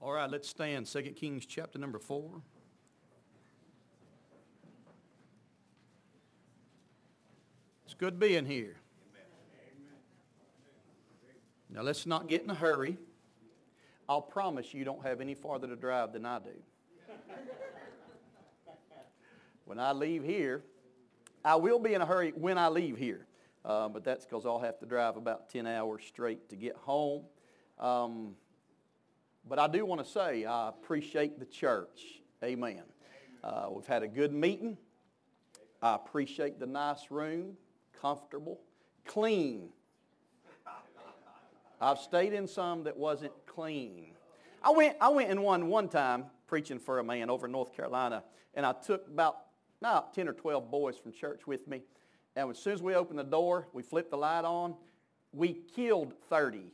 All right, let's stand. 2 Kings chapter number 4. It's good being here. Now let's not get in a hurry. I'll promise you don't have any farther to drive than I do. When I leave here, I will be in a hurry when I leave here. But that's because I'll have to drive about 10 hours straight to get home. But I do want to say I appreciate the church. Amen. We've had a good meeting. I appreciate the nice room, comfortable, clean. I've stayed in some that wasn't clean. I went in one time preaching for a man over in North Carolina, and I took about 10 or 12 boys from church with me. And as soon as we opened the door, we flipped the light on, we killed 30.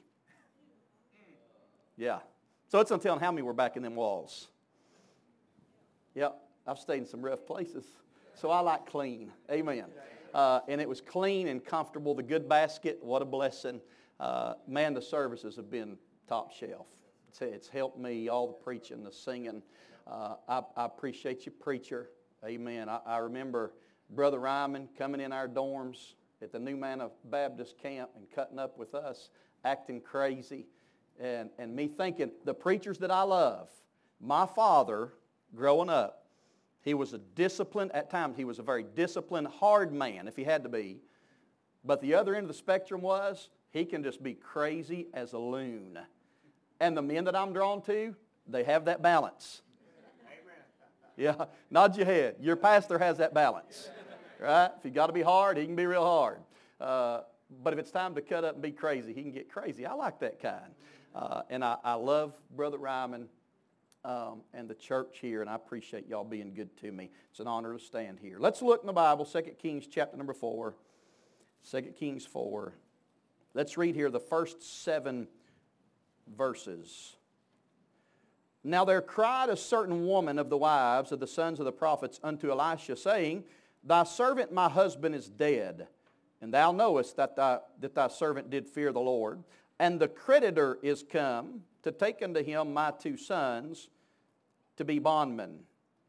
Yeah. So it's until how many were back in them walls. Yep, I've stayed in some rough places. So I like clean. Amen. And it was clean and comfortable. The good basket, what a blessing. Man, the services have been top shelf. It's helped me, all the preaching, the singing. I appreciate you, preacher. Amen. I remember Brother Ryman coming in our dorms at the New Manna Baptist camp and cutting up with us, acting crazy. And me thinking, the preachers that I love, my father, growing up, he was a disciplined, at times he was a very disciplined, hard man, if he had to be. But the other end of the spectrum was, he can just be crazy as a loon. And the men that I'm drawn to, they have that balance. Yeah, nod your head. Your pastor has that balance, right? If you got to be hard, he can be real hard. But if it's time to cut up and be crazy, he can get crazy. I like that kind. And I love Brother Ryman and the church here, and I appreciate y'all being good to me. It's an honor to stand here. Let's look in the Bible, 2 Kings chapter number 4. 2 Kings 4. Let's read here the first 7 verses. Now there cried a certain woman of the wives of the sons of the prophets unto Elisha, saying, Thy servant my husband is dead, and thou knowest that thy servant did fear the Lord. And the creditor is come to take unto him my 2 sons to be bondmen.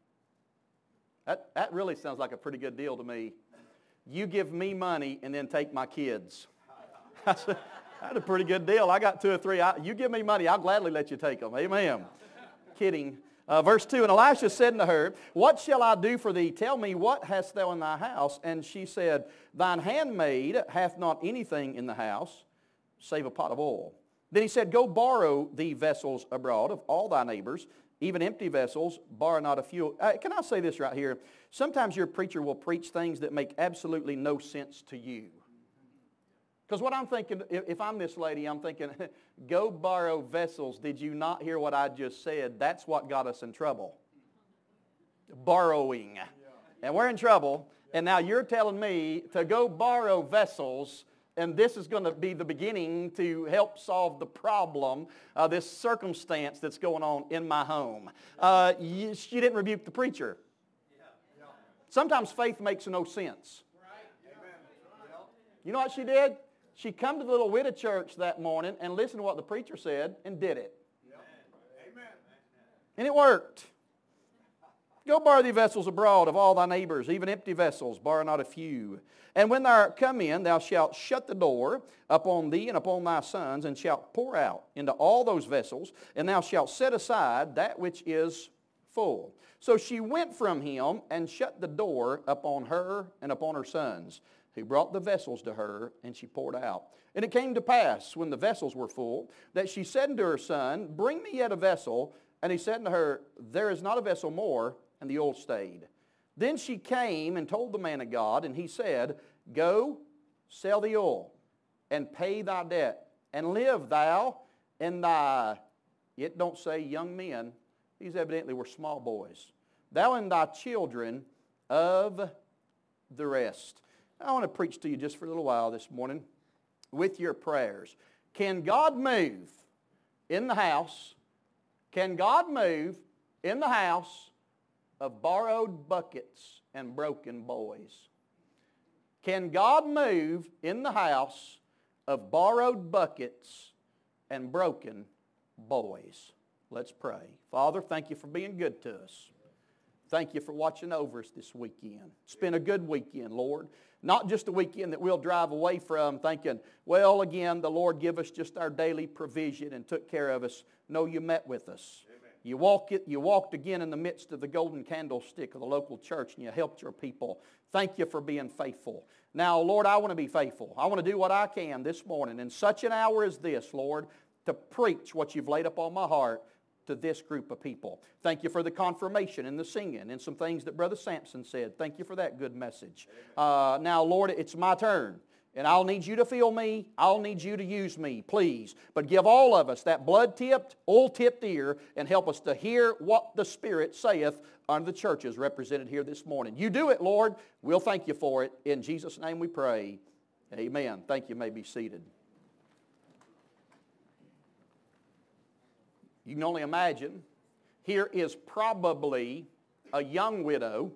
That really sounds like a pretty good deal to me. You give me money and then take my kids. That's a pretty good deal. I got 2 or 3. You give me money, I'll gladly let you take them. Amen. Kidding. Verse 2, And Elisha said unto her, What shall I do for thee? Tell me, what hast thou in thy house? And she said, Thine handmaid hath not anything in the house, save a pot of oil. Then he said, Go borrow thee vessels abroad of all thy neighbors, even empty vessels, borrow not a few. Can I say this right here? Sometimes your preacher will preach things that make absolutely no sense to you. Because what I'm thinking, if I'm this lady, I'm thinking, go borrow vessels. Did you not hear what I just said? That's what got us in trouble. Borrowing. And we're in trouble. And now you're telling me to go borrow vessels, and this is going to be the beginning to help solve the problem, this circumstance that's going on in my home. She didn't rebuke the preacher. Sometimes faith makes no sense. You know what she did? She come to the little widow church that morning and listened to what the preacher said and did it. And it worked. Go borrow thee vessels abroad of all thy neighbors, even empty vessels, borrow not a few. And when thou art come in, thou shalt shut the door upon thee and upon thy sons, and shalt pour out into all those vessels, and thou shalt set aside that which is full. So she went from him and shut the door upon her and upon her sons, who brought the vessels to her, and she poured out. And it came to pass, when the vessels were full, that she said unto her son, Bring me yet a vessel. And he said unto her, There is not a vessel more, and the oil stayed. Then she came and told the man of God, and he said, Go, sell the oil, and pay thy debt, and live thou and thy, it don't say young men, these evidently were small boys, thou and thy children of the rest. I want to preach to you just for a little while this morning with your prayers. Can God move in the house? Can God move in the house of borrowed buckets and broken boys? Can God move in the house of borrowed buckets and broken boys? Let's pray. Father, thank you for being good to us. Thank you for watching over us this weekend. It's been a good weekend, Lord. Not just a weekend that we'll drive away from thinking, well, again, the Lord give us just our daily provision and took care of us. No, you met with us. You walked again in the midst of the golden candlestick of the local church and you helped your people. Thank you for being faithful. Now, Lord, I want to be faithful. I want to do what I can this morning in such an hour as this, Lord, to preach what you've laid upon my heart to this group of people. Thank you for the confirmation and the singing and some things that Brother Sampson said. Thank you for that good message. Now, Lord, it's my turn. And I'll need you to fill me. I'll need you to use me, please. But give all of us that blood-tipped, oil-tipped ear and help us to hear what the Spirit saith unto the churches represented here this morning. You do it, Lord. We'll thank you for it. In Jesus' name we pray. Amen. Thank you. You may be seated. You can only imagine, here is probably a young widow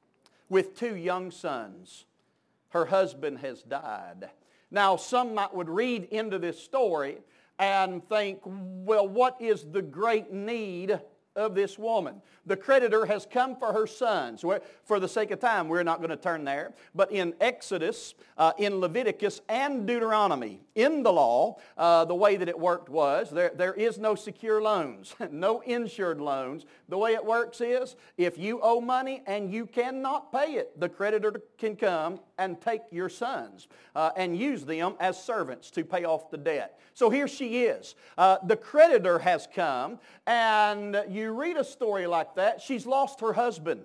with 2 young sons. Her husband has died. Now, some would read into this story and think, well, what is the great need of this woman? The creditor has come for her sons. For the sake of time, we're not going to turn there. But in Exodus, in Leviticus, and Deuteronomy, in the law, the way that it worked was, there is no secure loans, no insured loans. The way it works is, if you owe money and you cannot pay it, the creditor can come and take your sons and use them as servants to pay off the debt. So here she is. The creditor has come, and you read a story like that. She's lost her husband.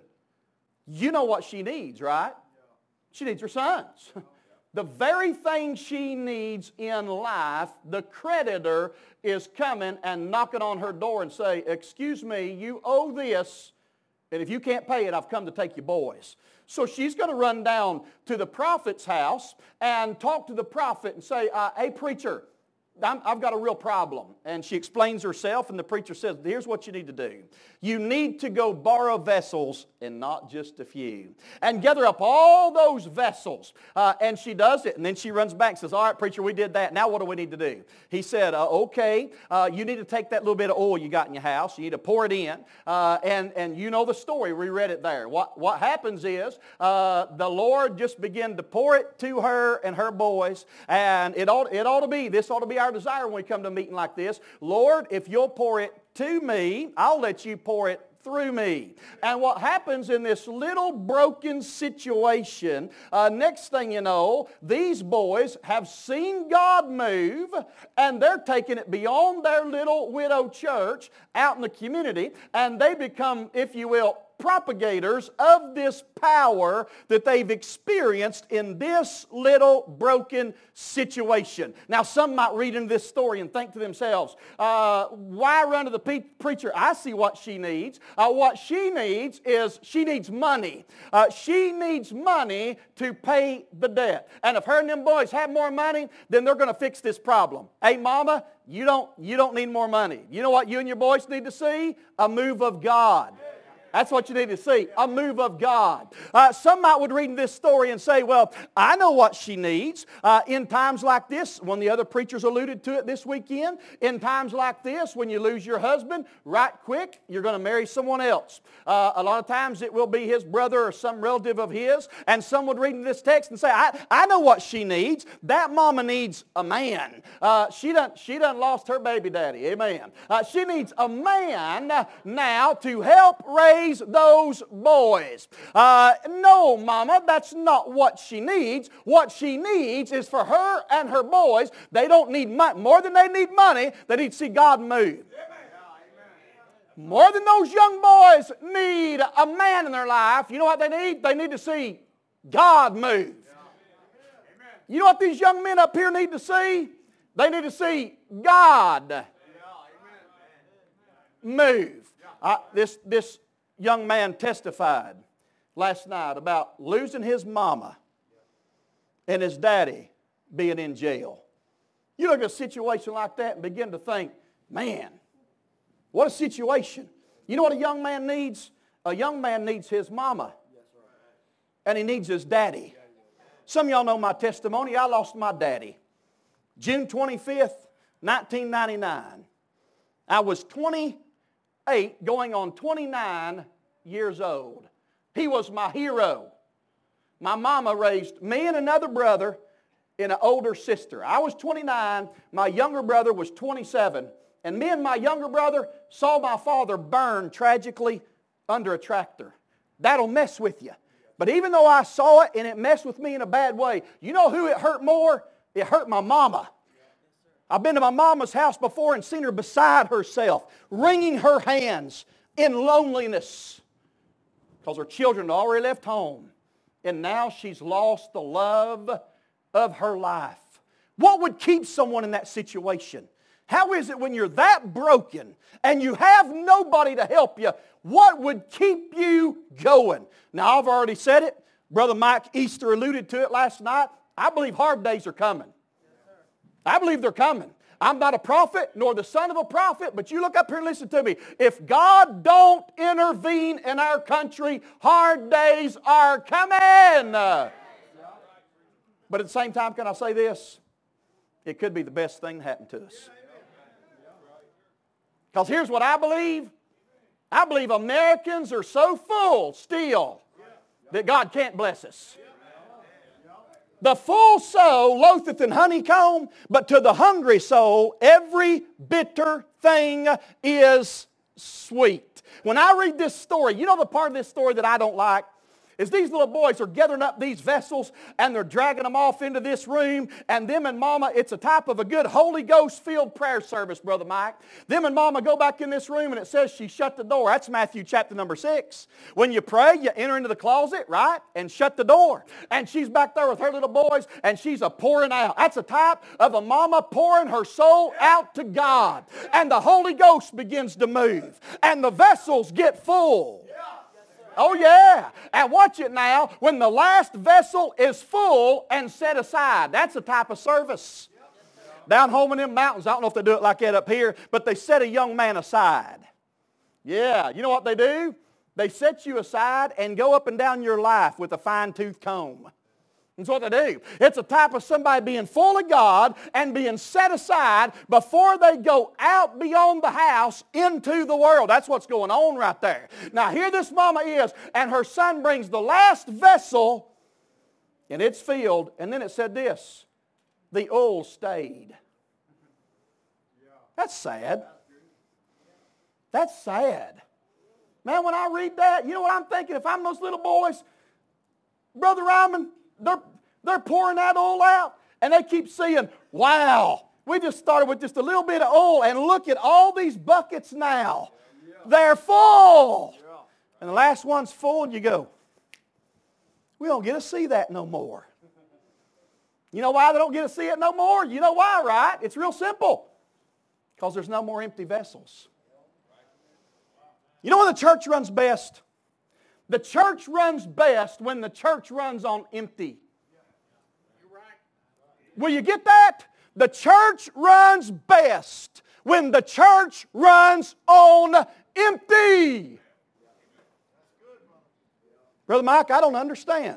You know what she needs, right? She needs her sons. The very thing she needs in life, the creditor is coming and knocking on her door and say, excuse me, you owe this, and if you can't pay it, I've come to take your boys. So she's going to run down to the prophet's house and talk to the prophet and say, hey, preacher, I've got a real problem. And she explains herself, and the preacher says, here's what you need to do. You need to go borrow vessels, and not just a few, and gather up all those vessels. And she does it, and then she runs back and says, all right, preacher, we did that. Now what do we need to do? He said, okay, you need to take that little bit of oil you got in your house. You need to pour it in. And you know the story. We read it there. What happens is the Lord just began to pour it to her and her boys, and this ought to be our desire when we come to a meeting like this. Lord, if you'll pour it to me, I'll let you pour it through me. And what happens in this little broken situation, next thing you know, these boys have seen God move, and they're taking it beyond their little widow church out in the community, and they become, if you will, propagators of this power that they've experienced in this little broken situation. Now, some might read into this story and think to themselves, why run to the preacher? I see what she needs. What she needs is she needs money. She needs money to pay the debt. And if her and them boys have more money, then they're going to fix this problem. Hey, mama, you don't need more money. You know what you and your boys need to see? A move of God. That's what you need to see, a move of God. Some would read in this story and say, well, I know what she needs. In times like this, one of the other preachers alluded to it this weekend, in times like this, when you lose your husband, right quick, you're going to marry someone else. A lot of times it will be his brother or some relative of his, and some would read in this text and say, I know what she needs. That mama needs a man. She done lost her baby daddy, amen. She needs a man now to help raise those boys. No, mama, that's not what she needs. What she needs is for her and her boys, they don't need money. More than they need money, they need to see God move. More than those young boys need a man in their life, you know what they need? They need to see God move. You know what these young men up here need to see? They need to see God move. This young man testified last night about losing his mama and his daddy being in jail. You look at a situation like that and begin to think, man, what a situation. You know what a young man needs? A young man needs his mama. And he needs his daddy. Some of y'all know my testimony. I lost my daddy. June 25th, 1999. I was 20 going on 29 years old. He was my hero. My mama raised me and another brother and an older sister. I was 29. My younger brother was 27. And me and my younger brother saw my father burn tragically under a tractor. That'll mess with you. But even though I saw it and it messed with me in a bad way, you know who it hurt more? It hurt my mama. I've been to my mama's house before and seen her beside herself, wringing her hands in loneliness because her children had already left home. And now she's lost the love of her life. What would keep someone in that situation? How is it when you're that broken and you have nobody to help you, what would keep you going? Now, I've already said it. Brother Mike Easter alluded to it last night. I believe hard days are coming. I believe they're coming. I'm not a prophet nor the son of a prophet, but you look up here and listen to me. If God don't intervene in our country, hard days are coming. But at the same time, can I say this? It could be the best thing that happened to us. Because here's what I believe. I believe Americans are so full still that God can't bless us. The full soul loatheth in honeycomb, but to the hungry soul every bitter thing is sweet. When I read this story, you know the part of this story that I don't like? Is these little boys are gathering up these vessels and they're dragging them off into this room, and them and Mama, it's a type of a good Holy Ghost-filled prayer service, Brother Mike. Them and Mama go back in this room and it says she shut the door. That's Matthew chapter number 6. When you pray, you enter into the closet, right, and shut the door. And she's back there with her little boys and she's a pouring out. That's a type of a mama pouring her soul out to God. And the Holy Ghost begins to move. And the vessels get full. Oh yeah, and watch it now, when the last vessel is full and set aside. That's a type of service. Down home in them mountains, I don't know if they do it like that up here, but they set a young man aside. Yeah, you know what they do? They set you aside and go up and down your life with a fine-tooth comb. That's what they do. It's a type of somebody being full of God and being set aside before they go out beyond the house into the world. That's what's going on right there. Now here this mama is, and her son brings the last vessel, and it's filled, and then it said this, the oil stayed. That's sad. That's sad. Man, when I read that, you know what I'm thinking? If I'm those little boys, Brother Ryman, they're pouring that oil out, and they keep seeing, wow, we just started with just a little bit of oil, and look at all these buckets now. They're full. And the last one's full, and you go, we don't get to see that no more. You know why they don't get to see it no more? You know why, right? It's real simple. Because there's no more empty vessels. You know when the church runs best? The church runs best when the church runs on empty. Will you get that? The church runs best when the church runs on empty. Brother Mike, I don't understand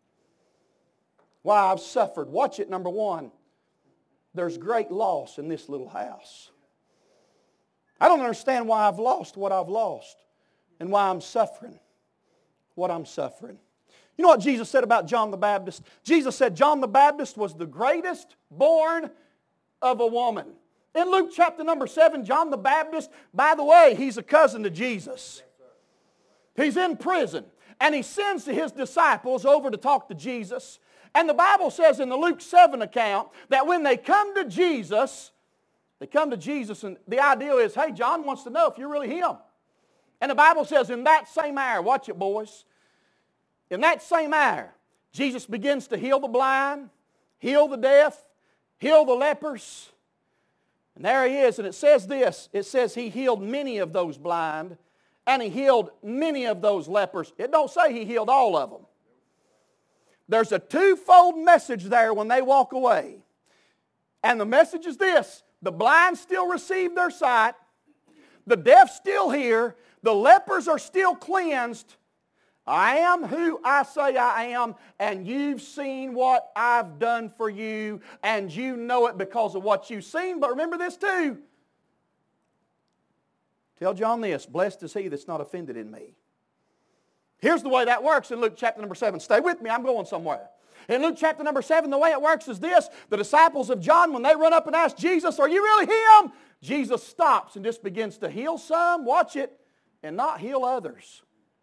why I've suffered. Watch it, number one. There's great loss in this little house. I don't understand why I've lost what I've lost and why I'm suffering what I'm suffering. You know what Jesus said about John the Baptist? Jesus said John the Baptist was the greatest born of a woman. In Luke chapter number 7, John the Baptist, by the way, he's a cousin to Jesus. He's in prison, and he sends his disciples over to talk to Jesus. And the Bible says in the Luke 7 account that when they come to Jesus, and the idea is, hey, John wants to know if you're really him. And the Bible says in that same hour, watch it, boys, in that same hour, Jesus begins to heal the blind, heal the deaf, heal the lepers. And there he is, and it says this, it says he healed many of those blind, and he healed many of those lepers. It don't say he healed all of them. There's a twofold message there when they walk away. And the message is this, the blind still receive their sight, the deaf still hear, the lepers are still cleansed. I am who I say I am, and you've seen what I've done for you, and you know it because of what you've seen. But remember this too. Tell John this, blessed is he that's not offended in me. Here's the way that works in Luke chapter number 7. Stay with me, I'm going somewhere. In Luke chapter number 7, the way it works is this. The disciples of John, when they run up and ask Jesus, are you really him? Jesus stops and just begins to heal some, watch it, and not heal others.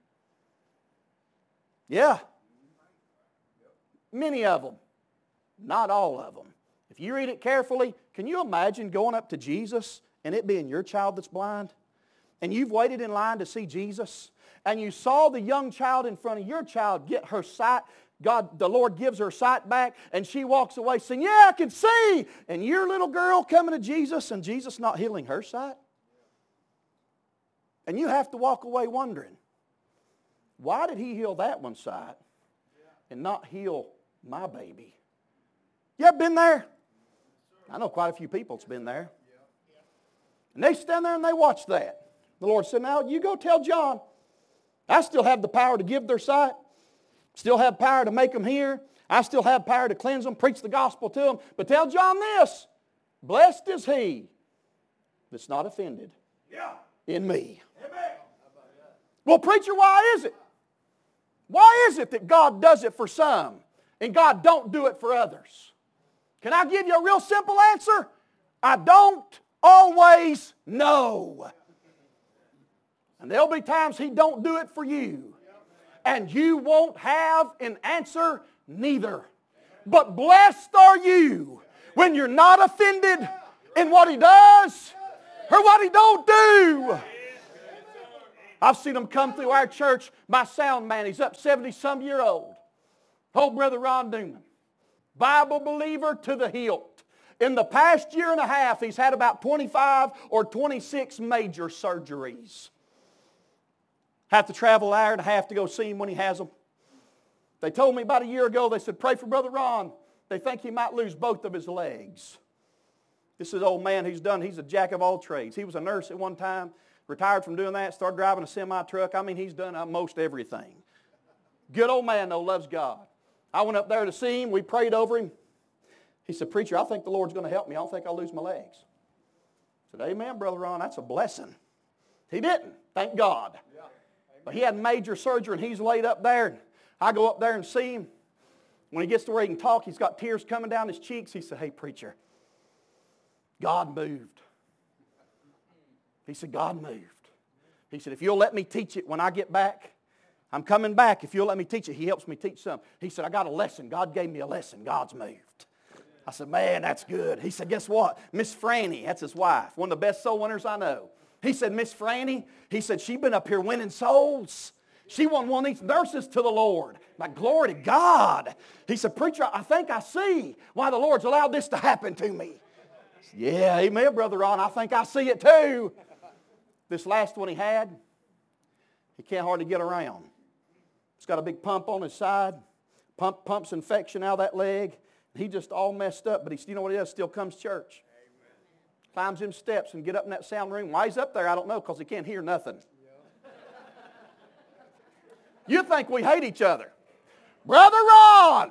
Yeah. Many of them. Not all of them. If you read it carefully, can you imagine going up to Jesus and it being your child that's blind? And you've waited in line to see Jesus, and you saw the young child in front of your child get her sight. God, the Lord gives her sight back, and she walks away saying, yeah, I can see. And your little girl coming to Jesus, and Jesus not healing her sight. And you have to walk away wondering, why did he heal that one's sight and not heal my baby? You ever been there? I know quite a few people that's been there. And they stand there and they watch that. The Lord said, now you go tell John, I still have the power to give their sight. Still have power to make them hear. I still have power to cleanse them, preach the gospel to them. But tell John this, blessed is he that's not offended in me. Well, preacher, why is it? Why is it that God does it for some and God don't do it for others? Can I give you a real simple answer? I don't always know. And there'll be times he don't do it for you. And you won't have an answer neither. But blessed are you when you're not offended in what he does or what he don't do. I've seen them come through our church. My sound man, he's up 70-some-year-old. Old Brother Ron Newman. Bible believer to the hilt. In the past year and a half, he's had about 25 or 26 major surgeries. Have to travel an hour and a half to go see him when he has them. They told me about a year ago, they said, pray for Brother Ron. They think he might lose both of his legs. This is an old man he's a jack of all trades. He was a nurse at one time, retired from doing that, started driving a semi-truck. I mean, he's done most everything. Good old man, though, loves God. I went up there to see him. We prayed over him. He said, preacher, I think the Lord's going to help me. I don't think I'll lose my legs. I said, amen, Brother Ron, that's a blessing. He didn't, thank God. But he had major surgery, and he's laid up there. I go up there and see him. When he gets to where he can talk, he's got tears coming down his cheeks. He said, hey, preacher, God moved. He said, God moved. He said, if you'll let me teach it when I get back, I'm coming back. If you'll let me teach it, he helps me teach some. He said, I got a lesson. God gave me a lesson. God's moved. I said, man, that's good. He said, guess what? Miss Franny, that's his wife, one of the best soul winners I know. He said, Miss Franny, he said, she's been up here winning souls. She won one of these nurses to the Lord. Like, glory to God. He said, preacher, I think I see why the Lord's allowed this to happen to me. Said, yeah, amen, Brother Ron. I think I see it too. This last one he had, he can't hardly get around. He's got a big pump on his side. Pumps infection out of that leg. He just all messed up, but you know what he does? Still comes to church. Climbs them steps and get up in that sound room. Why he's up there, I don't know, because he can't hear nothing. You think we hate each other. Brother Ron,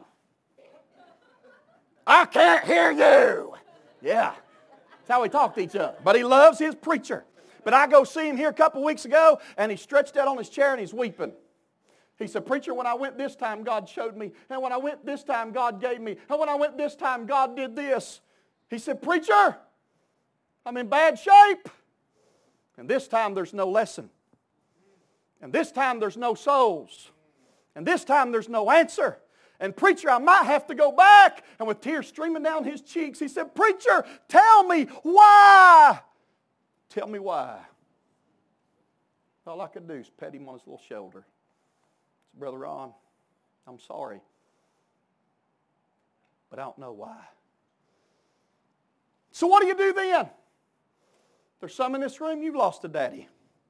I can't hear you. Yeah, that's how we talk to each other. But he loves his preacher. But I go see him here a couple weeks ago, and he stretched out on his chair and he's weeping. He said, preacher, when I went this time, God showed me. And when I went this time, God gave me. And when I went this time, God did this. He said, preacher, I'm in bad shape. And this time there's no lesson. And this time there's no souls. And this time there's no answer. And preacher, I might have to go back. And with tears streaming down his cheeks, he said, preacher, tell me why. Tell me why. All I could do is pet him on his little shoulder. I said, Brother Ron, I'm sorry. But I don't know why. So what do you do then? There's some in this room, you've lost a daddy.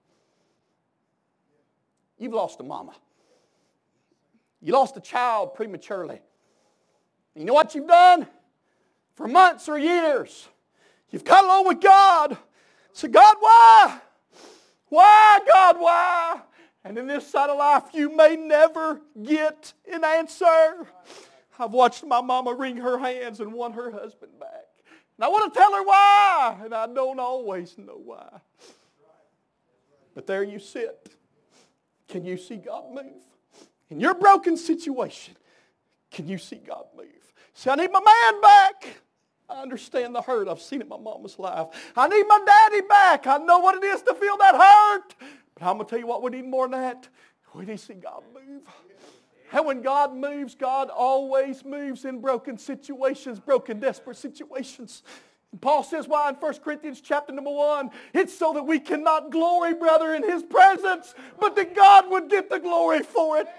You've lost a mama. You lost a child prematurely. And you know what you've done? For months or years, you've got along with God. Say, God, why? Why, God, why? And in this side of life, you may never get an answer. I've watched my mama wring her hands and won her husband back. And I want to tell her why, and I don't always know why. But there you sit. Can you see God move? In your broken situation, can you see God move? Say, I need my man back. I understand the hurt. I've seen it in my mama's life. I need my daddy back. I know what it is to feel that hurt. But I'm going to tell you what we need more than that. We need to see God move. And when God moves, God always moves in broken situations, broken, desperate situations. And Paul says why in 1 Corinthians chapter number 1, it's so that we cannot glory, brother, in His presence, but that God would get the glory for it.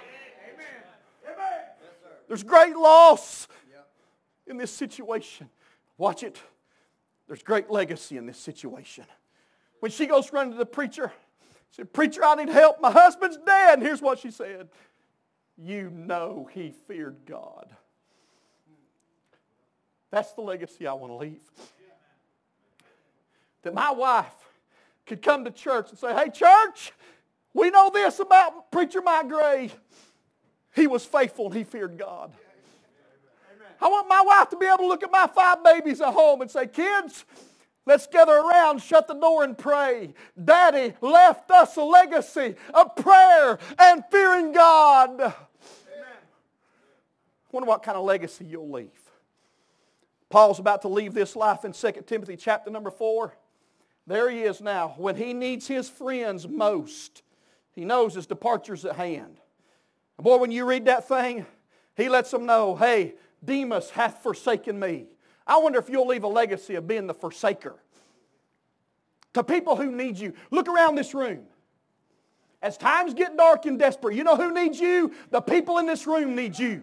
There's great loss in this situation. Watch it. There's great legacy in this situation. When she goes running to the preacher, she said, preacher, I need help. My husband's dead. And here's what she said. You know he feared God. That's the legacy I want to leave. That my wife could come to church and say, hey, church, we know this about Preacher Mike Gray. He was faithful and he feared God. I want my wife to be able to look at my 5 babies at home and say, kids, let's gather around, shut the door and pray. Daddy left us a legacy of prayer and fearing God. I wonder what kind of legacy you'll leave. Paul's about to leave this life in 2 Timothy chapter number 4. There he is now. When he needs his friends most, he knows his departure's at hand. And boy, when you read that thing, he lets them know, hey, Demas hath forsaken me. I wonder if you'll leave a legacy of being the forsaker. To people who need you. Look around this room. As times get dark and desperate, you know who needs you? The people in this room need you.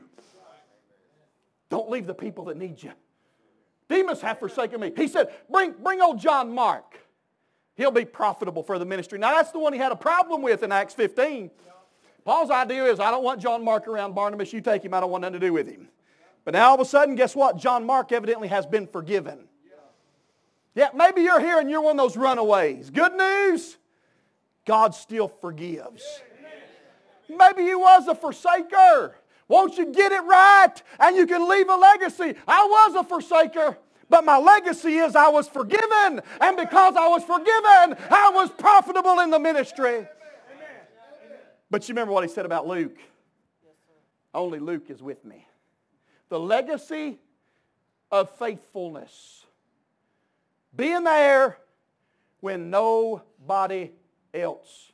Don't leave the people that need you. Demas hath forsaken me. He said, bring old John Mark. He'll be profitable for the ministry. Now that's the one he had a problem with in Acts 15. Paul's idea is, I don't want John Mark around Barnabas. You take him. I don't want nothing to do with him. But now all of a sudden, guess what? John Mark evidently has been forgiven. Yeah, maybe you're here and you're one of those runaways. Good news, God still forgives. Maybe you was a forsaker. Won't you get it right and you can leave a legacy? I was a forsaker, but my legacy is I was forgiven. And because I was forgiven, I was profitable in the ministry. But you remember what he said about Luke? Only Luke is with me. The legacy of faithfulness. Being there when nobody else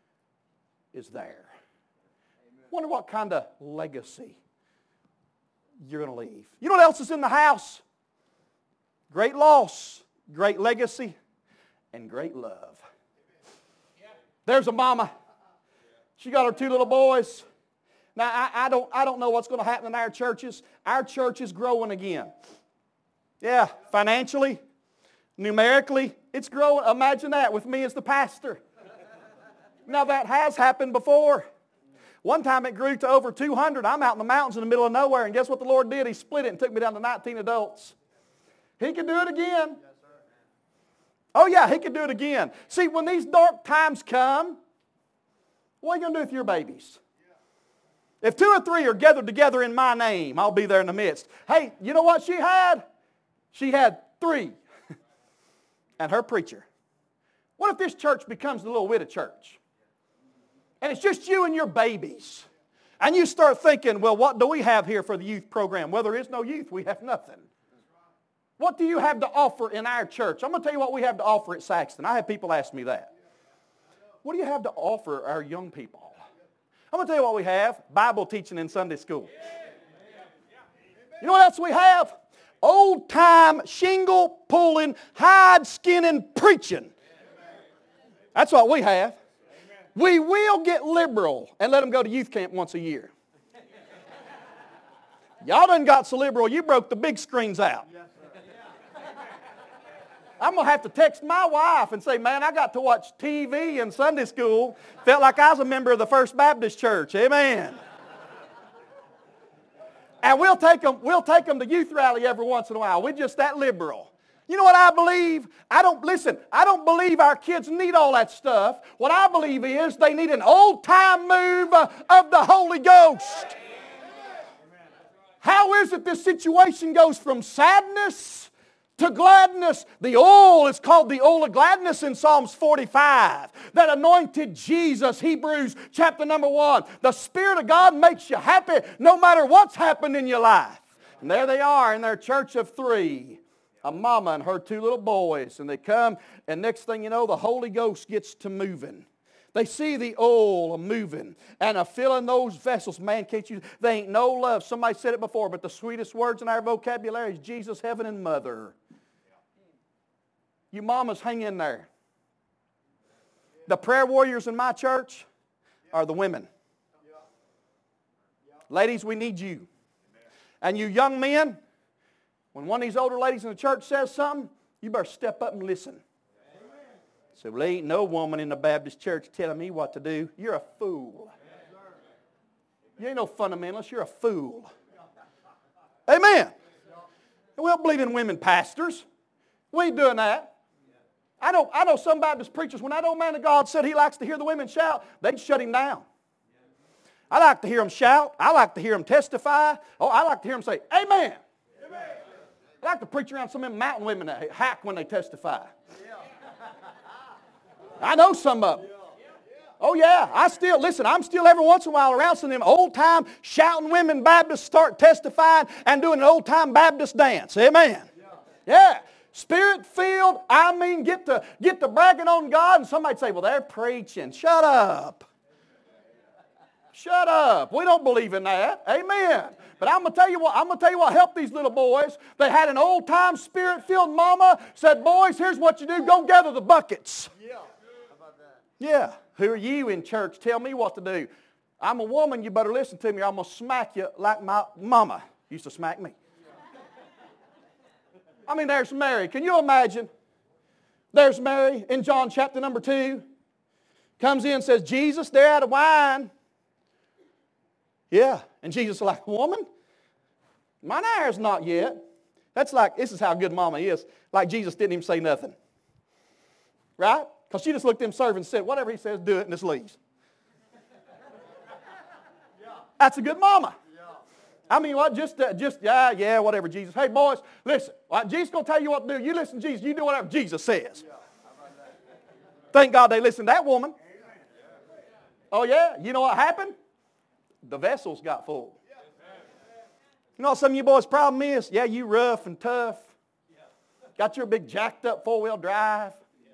is there. Wonder what kind of legacy you're going to leave. You know what else is in the house? Great loss, great legacy, and great love. There's a mama. She got her 2 little boys. Now, I don't know what's going to happen in our churches. Our church is growing again. Yeah, financially, numerically, it's growing. Imagine that with me as the pastor. Now, that has happened before. One time it grew to over 200. I'm out in the mountains in the middle of nowhere, and guess what the Lord did? He split it and took me down to 19 adults. He can do it again. Oh, yeah, He can do it again. See, when these dark times come, what are you going to do with your babies? If 2 or 3 are gathered together in my name, I'll be there in the midst. Hey, you know what she had? She had 3. And her preacher. What if this church becomes the little widow church? And it's just you and your babies. And you start thinking, well, what do we have here for the youth program? Well, there is no youth. We have nothing. What do you have to offer in our church? I'm going to tell you what we have to offer at Saxton. I have people ask me that. What do you have to offer our young people? I'm going to tell you what we have. Bible teaching in Sunday school. You know what else we have? Old-time shingle pulling, hide skinning preaching. That's what we have. We will get liberal and let them go to youth camp once a year. Y'all done got so liberal, you broke the big screens out. I'm going to have to text my wife and say, man, I got to watch TV in Sunday school. Felt like I was a member of the First Baptist Church. Amen. And we'll take them to youth rally every once in a while. We're just that liberal. You know what I believe? I don't believe our kids need all that stuff. What I believe is they need an old-time move of the Holy Ghost. How is it this situation goes from sadness to gladness. The oil is called the oil of gladness in Psalms 45. That anointed Jesus, Hebrews chapter number 1. The Spirit of God makes you happy no matter what's happened in your life. And there they are in their church of 3. A mama and her 2 little boys. And they come, and next thing you know, the Holy Ghost gets to moving. They see the oil moving and filling those vessels. Man, can't you? They ain't no love. Somebody said it before, but the sweetest words in our vocabulary is Jesus, heaven, and mother. You mamas, hang in there. The prayer warriors in my church are the women. Ladies, we need you. And you young men, when one of these older ladies in the church says something, you better step up and listen. So, well, there ain't no woman in the Baptist church telling me what to do. You're a fool. You ain't no fundamentalist. You're a fool. Amen. We don't believe in women pastors. We ain't doing that. I know some Baptist preachers, when that old man of God said he likes to hear the women shout, they'd shut him down. I like to hear them shout. I like to hear them testify. Oh, I like to hear them say, amen. I like to preach around some of them mountain women that hack when they testify. I know some of them. Oh yeah, I'm still every once in a while around some of them old-time shouting women Baptists start testifying and doing an old-time Baptist dance. Amen. Yeah. Spirit-filled, get to bragging on God, and somebody'd say, well, they're preaching. Shut up. Shut up. We don't believe in that. Amen. But I'm going to tell you what helped these little boys. They had an old-time Spirit-filled mama, said, boys, here's what you do. Go gather the buckets. Yeah. Who are you in church? Tell me what to do. I'm a woman. You better listen to me or I'm going to smack you like my mama used to smack me. I mean, there's Mary. Can you imagine? There's Mary in John chapter number 2. Comes in and says, Jesus, they're out of wine. Yeah. And Jesus is like, woman, mine hour's not yet. This is how good mama is. Like Jesus didn't even say nothing. Right? Because she just looked at him servant and said, whatever he says, do it, and just leaves. That's a good mama. I mean, what? Yeah, whatever, Jesus. Hey, boys, listen. Jesus going to tell you what to do. You listen to Jesus. You do whatever Jesus says. Thank God they listened to that woman. Oh, yeah? You know what happened? The vessels got full. You know what some of you boys' problem is? Yeah, you rough and tough. Got your big jacked up 4-wheel drive.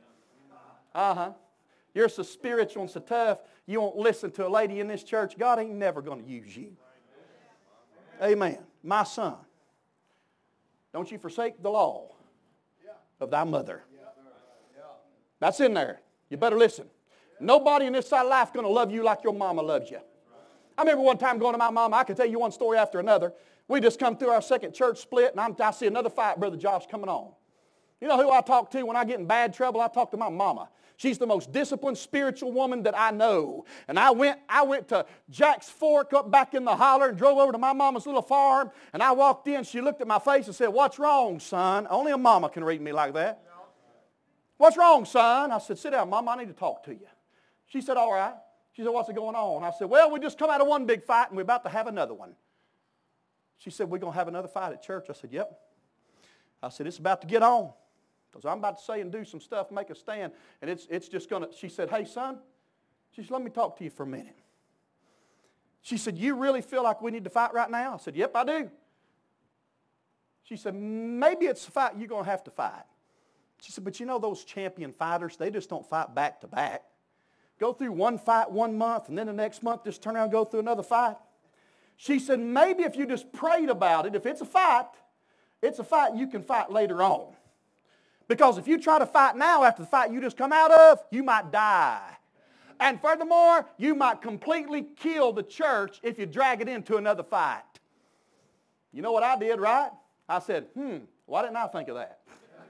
You're so spiritual and so tough, you won't listen to a lady in this church. God ain't never going to use you. Amen. My son, don't you forsake the law of thy mother. That's in there. You better listen. Nobody in this side of life is going to love you like your mama loves you. I remember one time going to my mama. I can tell you one story after another. We just come through our second church split, and I see another fight, Brother Josh, coming on. You know who I talk to when I get in bad trouble? I talk to my mama. She's the most disciplined spiritual woman that I know. And I went to Jack's Fork up back in the holler and drove over to my mama's little farm. And I walked in. She looked at my face and said, what's wrong, son? Only a mama can read me like that. No. What's wrong, son? I said, sit down, Mama. I need to talk to you. She said, all right. She said, what's going on? I said, well, we just come out of one big fight and we're about to have another one. She said, we're going to have another fight at church. I said, yep. I said, it's about to get on. Because I'm about to say and do some stuff, make a stand, and it's just going to, she said, hey, son, she said, let me talk to you for a minute. She said, you really feel like we need to fight right now? I said, yep, I do. She said, maybe it's a fight you're going to have to fight. She said, but you know those champion fighters, they just don't fight back to back. Go through one fight 1 month, and then the next month just turn around and go through another fight. She said, maybe if you just prayed about it, if it's a fight you can fight later on. Because if you try to fight now after the fight you just come out of, you might die. And furthermore, you might completely kill the church if you drag it into another fight. You know what I did, right? I said, why didn't I think of that?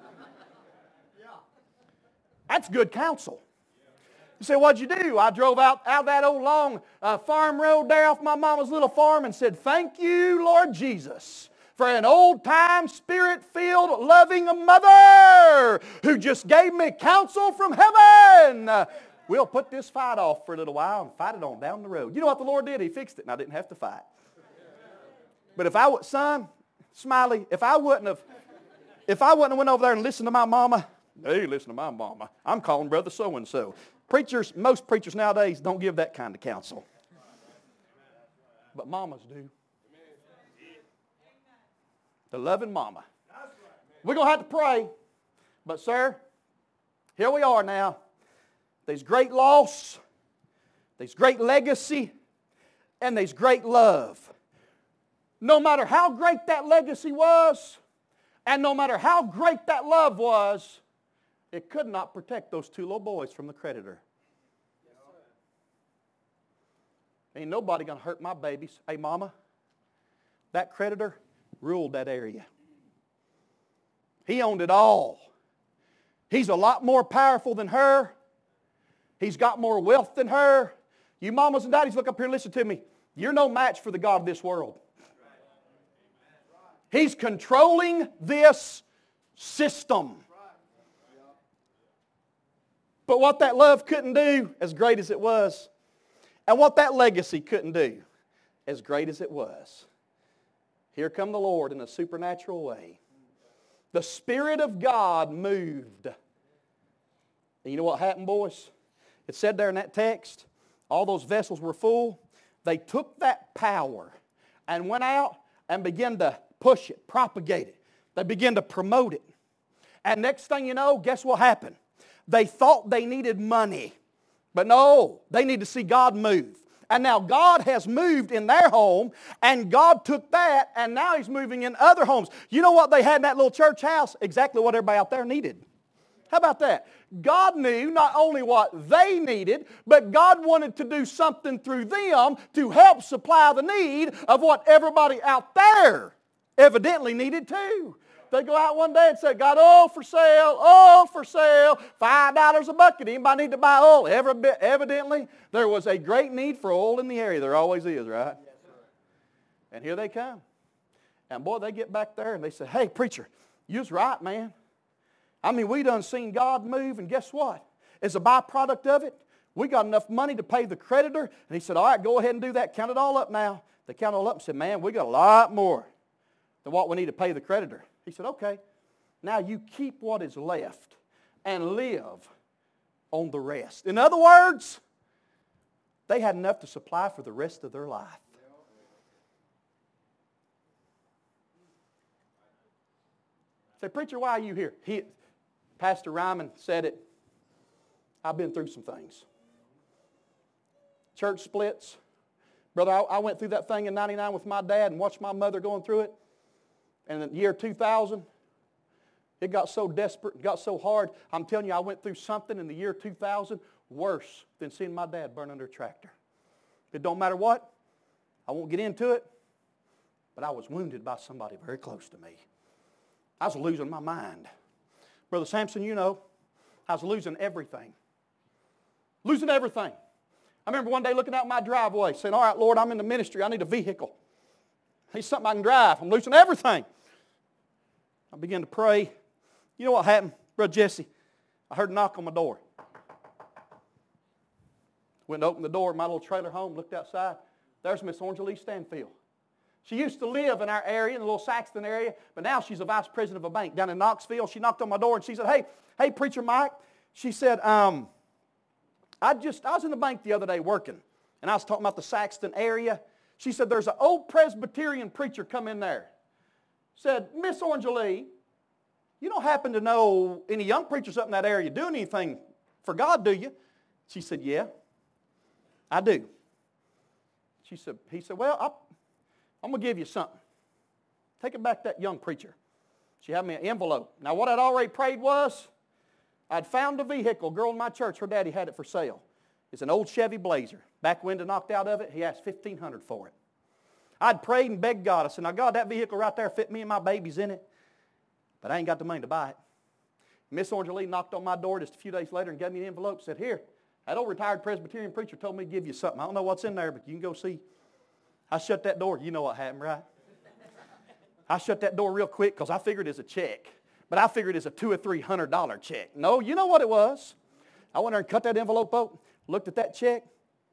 That's good counsel. You say, what'd you do? I drove out that old long farm road there off my mama's little farm and said, thank you, Lord Jesus, for an old-time, spirit-filled, loving mother who just gave me counsel from heaven. We'll put this fight off for a little while and fight it on down the road. You know what the Lord did? He fixed it and I didn't have to fight. But if I would, son, Smiley, if I wouldn't have, If I wouldn't have went over there and listened to my mama, hey, listen to my mama. I'm calling brother so-and-so. Most preachers nowadays don't give that kind of counsel. But mamas do. The loving mama. We're going to have to pray. But, sir, here we are now. There's great loss. There's great legacy. And there's great love. No matter how great that legacy was, and no matter how great that love was, it could not protect those two little boys from the creditor. Ain't nobody going to hurt my babies. Hey, mama, that creditor ruled that area. He owned it all. He's a lot more powerful than her. He's got more wealth than her. You mamas and daddies, look up here and listen to me. You're no match for the God of this world. He's controlling this system. But what that love couldn't do, as great as it was, and what that legacy couldn't do, as great as it was, here come the Lord in a supernatural way. The Spirit of God moved. And you know what happened, boys? It said there in that text, all those vessels were full. They took that power and went out and began to push it, propagate it. They began to promote it. And next thing you know, guess what happened? They thought they needed money. But no, they need to see God move. And now God has moved in their home, and God took that, and now He's moving in other homes. You know what they had in that little church house? Exactly what everybody out there needed. How about that? God knew not only what they needed, but God wanted to do something through them to help supply the need of what everybody out there evidently needed too. They go out one day and say, got oil for sale, $5 a bucket. Anybody need to buy oil? Evidently, there was a great need for oil in the area. There always is, right? Yes, and here they come. And boy, they get back there and they say, hey, preacher, you was right, man. I mean, we done seen God move, and guess what? As a byproduct of it, we got enough money to pay the creditor. And he said, all right, go ahead and do that. Count it all up now. They counted it all up and said, man, we got a lot more than what we need to pay the creditor. He said, okay, now you keep what is left and live on the rest. In other words, they had enough to supply for the rest of their life. Say, preacher, why are you here? Pastor Ryman said it. I've been through some things. Church splits. Brother, I went through that thing in 99 with my dad and watched my mother going through it. And in the year 2000, it got so desperate, it got so hard. I'm telling you, I went through something in the year 2000 worse than seeing my dad burn under a tractor. It don't matter what. I won't get into it. But I was wounded by somebody very close to me. I was losing my mind. Brother Sampson, you know, I was losing everything. Losing everything. I remember one day looking out my driveway saying, all right, Lord, I'm in the ministry. I need a vehicle. I need something I can drive. I'm losing everything. I began to pray. You know what happened? Brother Jesse, I heard a knock on my door. Went and opened the door of my little trailer home, looked outside. There's Miss Orangelie Stanfield. She used to live in our area, in the little Saxton area, but now she's a vice president of a bank down in Knoxville. She knocked on my door and she said, hey, Preacher Mike. She said, I was in the bank the other day working, and I was talking about the Saxton area. She said, there's an old Presbyterian preacher come in there. Said, Miss Orangelie, you don't happen to know any young preachers up in that area doing anything for God, do you? She said, yeah, I do. He said, well, I'm going to give you something. Take it back to that young preacher. She had me an envelope. Now, what I'd already prayed was, I'd found a vehicle. A girl in my church, her daddy had it for sale. It's an old Chevy Blazer. Back window knocked out of it. He asked $1,500 for it. I'd prayed and begged God. I said, now, God, that vehicle right there fit me and my babies in it. But I ain't got the money to buy it. Miss Orangelie knocked on my door just a few days later and gave me an envelope and said, here, that old retired Presbyterian preacher told me to give you something. I don't know what's in there, but you can go see. I shut that door. You know what happened, right? I shut that door real quick because I figured it was a check. But I figured it was a $200 or $300 check. No, you know what it was. I went there and cut that envelope open, looked at that check,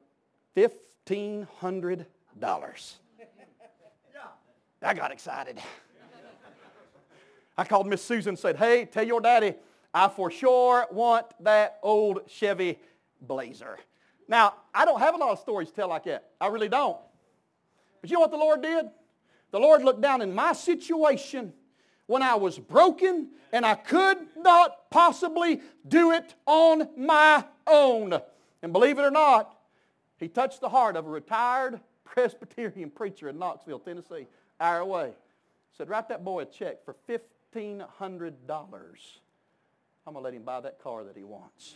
$1,500. I got excited. I called Miss Susan and said, hey, tell your daddy, I for sure want that old Chevy Blazer. Now, I don't have a lot of stories to tell like that. I really don't. But you know what the Lord did? The Lord looked down in my situation when I was broken and I could not possibly do it on my own. And believe it or not, He touched the heart of a retired Presbyterian preacher in Knoxville, Tennessee, hour away. Said, write that boy a check for $1,500. I'm going to let him buy that car that he wants.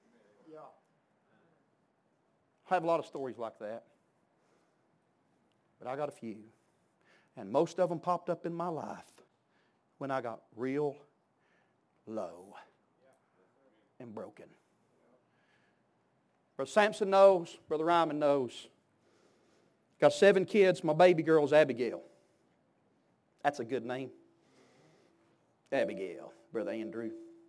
I have a lot of stories like that. But I got a few. And most of them popped up in my life when I got real low and broken. Brother Sampson knows. Brother Ryman knows. Got 7 kids. My baby girl's Abigail. That's a good name. Abigail, Brother Andrew.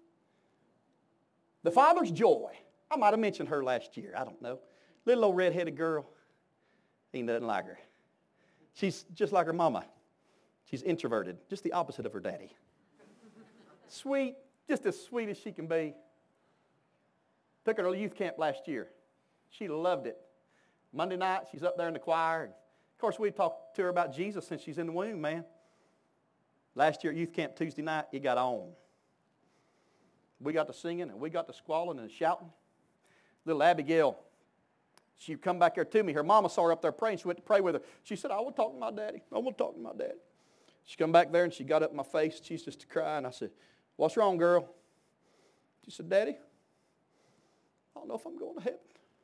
The father's Joy. I might have mentioned her last year. I don't know. Little old red-headed girl. Ain't nothing like her. She's just like her mama. She's introverted. Just the opposite of her daddy. Sweet. Just as sweet as she can be. Took her to youth camp last year. She loved it. Monday night, she's up there in the choir. Of course, we talked to her about Jesus since she's in the womb, man. Last year at youth camp Tuesday night, it got on. We got to singing and we got to squalling and shouting. Little Abigail, she come back there to me. Her mama saw her up there praying. She went to pray with her. She said, I want to talk to my daddy. I want to talk to my daddy. She come back there and she got up in my face. She's just crying. I said, what's wrong, girl? She said, Daddy, I don't know if I'm going to heaven.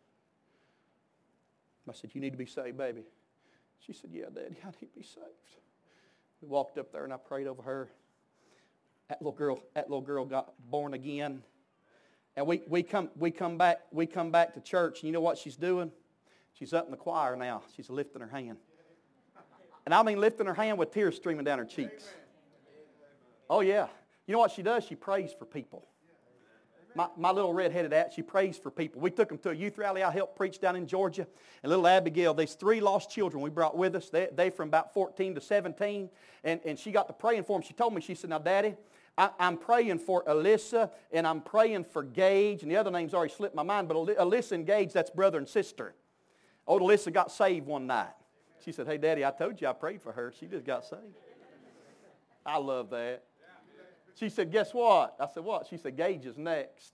I said, you need to be saved, baby. She said, yeah, Daddy, I need to be saved. We walked up there and I prayed over her. That little girl got born again. And we come back to church, and you know what she's doing? She's up in the choir now. She's lifting her hand. And I mean lifting her hand with tears streaming down her cheeks. Oh yeah. You know what she does? She prays for people. My little red-headed she prays for people. We took them to a youth rally I helped preach down in Georgia. And little Abigail, there's 3 lost children we brought with us. They from about 14 to 17. And she got to praying for them. She told me, she said, now, Daddy, I'm praying for Alyssa, and I'm praying for Gage. And the other name's already slipped my mind, but Alyssa and Gage, that's brother and sister. Old Alyssa got saved one night. She said, hey, Daddy, I told you I prayed for her. She just got saved. I love that. She said, guess what? I said, what? She said, Gage is next.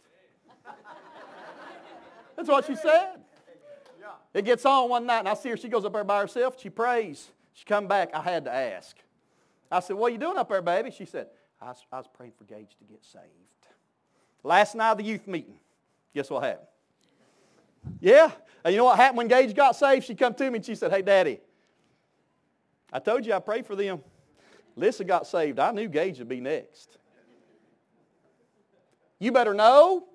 That's what she said. It gets on one night, and I see her. She goes up there by herself. She prays. She come back. I had to ask. I said, what are you doing up there, baby? She said, I was praying for Gage to get saved. Last night of the youth meeting, guess what happened? Yeah. And you know what happened when Gage got saved? She come to me and she said, hey, Daddy, I told you I prayed for them. Alyssa got saved. I knew Gage would be next. You better know.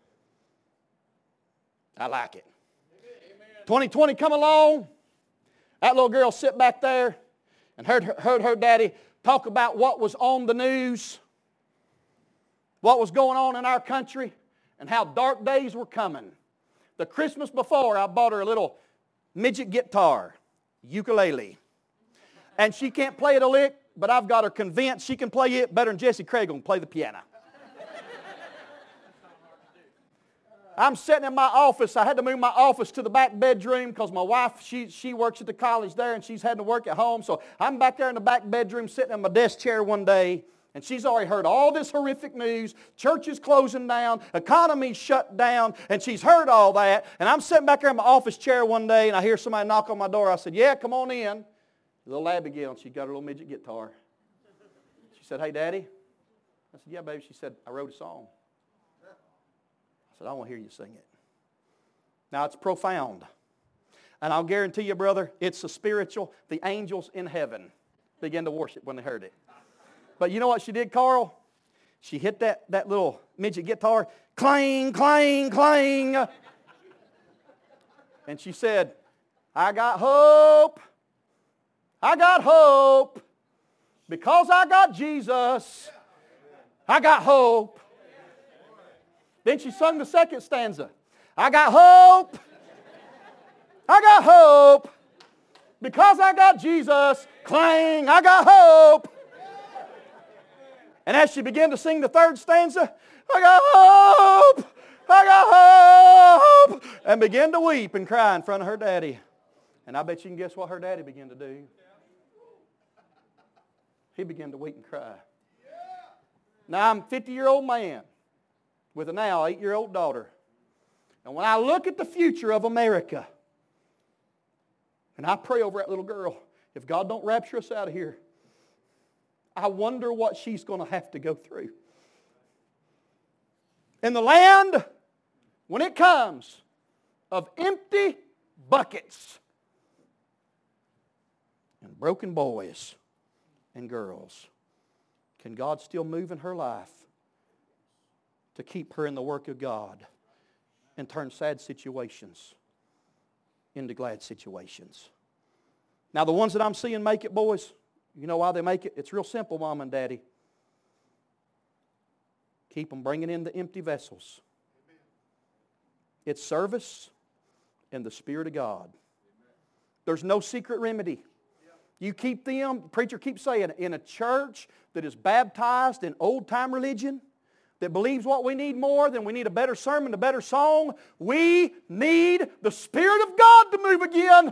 I like it. 2020 come along. That little girl sit back there and heard her daddy talk about what was on the news, what was going on in our country, and how dark days were coming. The Christmas before, I bought her a little midget guitar, ukulele. And she can't play it a lick, but I've got her convinced she can play it better than Jesse Craig can play the piano. I'm sitting in my office. I had to move my office to the back bedroom because my wife, she works at the college there and she's had to work at home. So I'm back there in the back bedroom sitting in my desk chair one day, and she's already heard all this horrific news. Church is closing down. Economy's shut down. And she's heard all that. And I'm sitting back there in my office chair one day and I hear somebody knock on my door. I said, yeah, come on in. Little Abigail, and she got her little midget guitar. She said, hey, Daddy. I said, yeah, baby. She said, I wrote a song. I said, I want to hear you sing it. Now, it's profound. And I'll guarantee you, brother, it's so spiritual. The angels in heaven began to worship when they heard it. But you know what she did, Carl? She hit that little midget guitar, clang, clang, clang. And she said, I got hope. I got hope. Because I got Jesus, I got hope. Then she sung the second stanza. I got hope. I got hope. Because I got Jesus, clang, I got hope. And as she began to sing the third stanza, I got hope, I got hope, and began to weep and cry in front of her daddy. And I bet you can guess what her daddy began to do. He began to weep and cry. Now I'm a 50-year-old man with a now 8-year-old daughter. And when I look at the future of America, and I pray over that little girl, if God don't rapture us out of here, I wonder what she's going to have to go through. In the land, when it comes, of empty buckets and broken boys and girls, can God still move in her life to keep her in the work of God and turn sad situations into glad situations? Now, the ones that I'm seeing make it, boys, you know why they make it? It's real simple, Mom and Daddy. Keep them bringing in the empty vessels. It's service and the Spirit of God. There's no secret remedy. You keep them, the preacher keeps saying, in a church that is baptized in old-time religion, that believes what we need more than we need a better sermon, a better song. We need the Spirit of God to move again.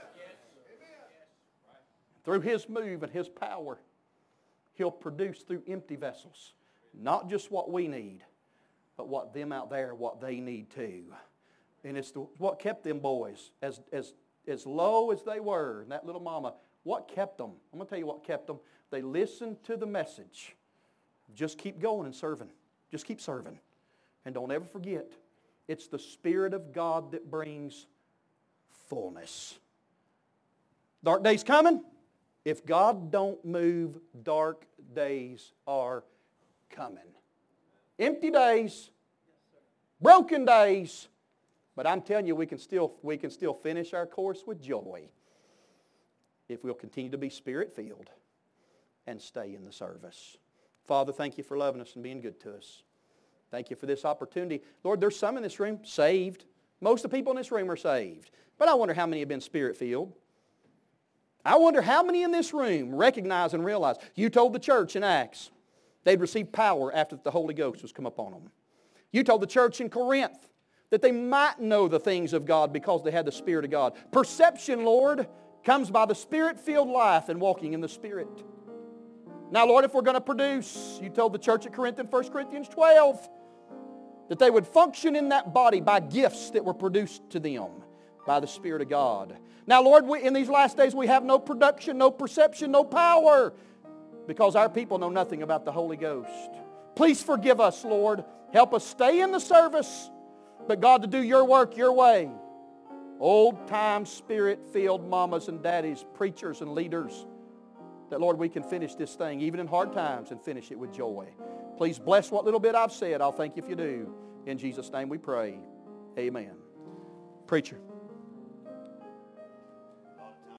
Through His move and His power, He'll produce through empty vessels. Not just what we need, but what them out there, what they need too. And it's what kept them boys, as low as they were, and that little mama, what kept them? I'm going to tell you what kept them. They listened to the message. Just keep going and serving. Just keep serving. And don't ever forget, it's the Spirit of God that brings fullness. Dark days coming. If God don't move, dark days are coming. Empty days, broken days, but I'm telling you, we can still finish our course with joy if we'll continue to be Spirit-filled and stay in the service. Father, thank you for loving us and being good to us. Thank you for this opportunity. Lord, there's some in this room saved. Most of the people in this room are saved. But I wonder how many have been Spirit-filled. I wonder how many in this room recognize and realize you told the church in Acts they'd receive power after the Holy Ghost was come upon them. You told the church in Corinth that they might know the things of God because they had the Spirit of God. Perception, Lord, comes by the Spirit-filled life and walking in the Spirit. Now, Lord, if we're going to produce, you told the church at Corinth in 1 Corinthians 12 that they would function in that body by gifts that were produced to them by the Spirit of God. Now, Lord, in these last days we have no production, no perception, no power because our people know nothing about the Holy Ghost. Please forgive us, Lord. Help us stay in the service, but God, to do your work your way. Old-time Spirit-filled mamas and daddies, preachers and leaders, that, Lord, we can finish this thing, even in hard times, and finish it with joy. Please bless what little bit I've said. I'll thank you if you do. In Jesus' name we pray. Amen. Preacher.